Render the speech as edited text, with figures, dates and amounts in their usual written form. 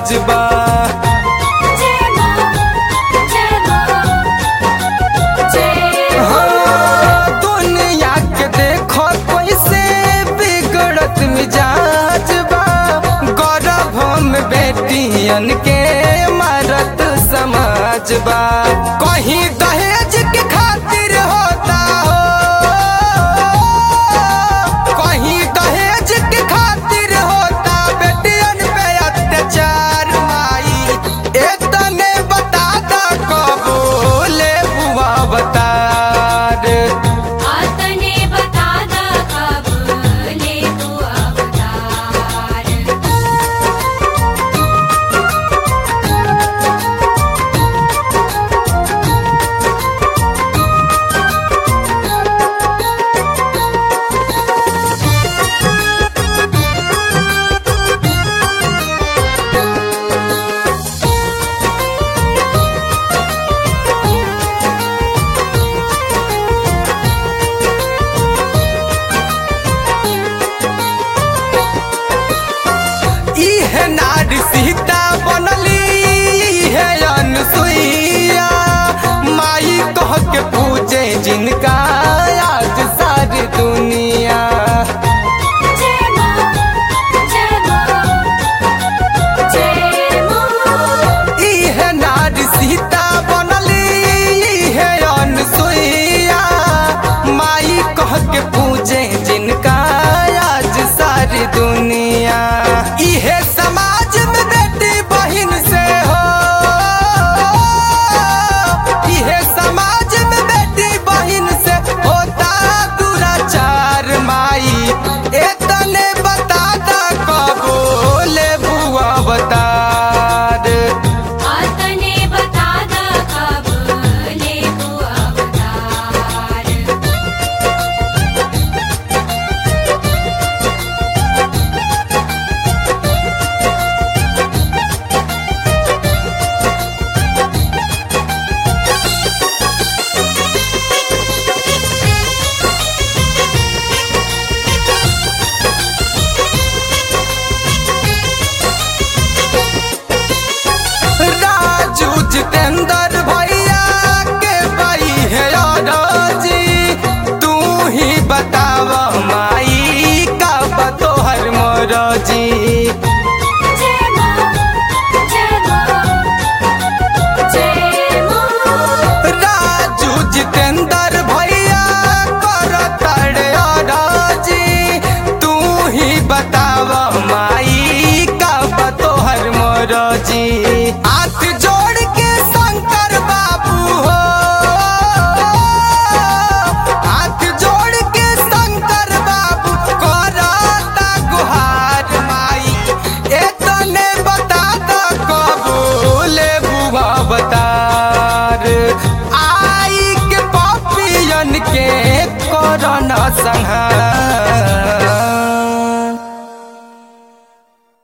समाज बा। हाँ, दुनिया के देखो कैसे बिगड़त मिजाज बा। गौरव में बेटियन के मारत समाज बा। कहीं दहेज के खातिर होता हो, कहीं दहेज के खातिर होता बेटियन पे अत्याचार। माई इतने बता दा कबो ले बुआ बता नारी सीता बनली है अनुसुईया। माई कह के पूजे जिनका आज सारी दुनिया। है नारी सीता बनली है अनुसुईया। माई कह के पूजे जिनका आज सारी दुनिया। इहे समाज में बेटी बहन से हो, इहे समाज में बेटी बहन से होता दुराचार। माई इतने बता दा कबो ले बुआ बता जितेंद्र भैया के भाई है राजी। तू ही बताव माई का बतोहर मोरजी। राजू जितेंद्र भैया कर तड़े राजी। तू ही बताव माई का बतोहर मोरजी। हाथ जोड़ के शंकर बाबू हो, हाथ जोड़ के शंकर बाबू करता गुहार। माई इतने बता दा कबो ले बुआ बता आई के पापियन के कोरोना संहार।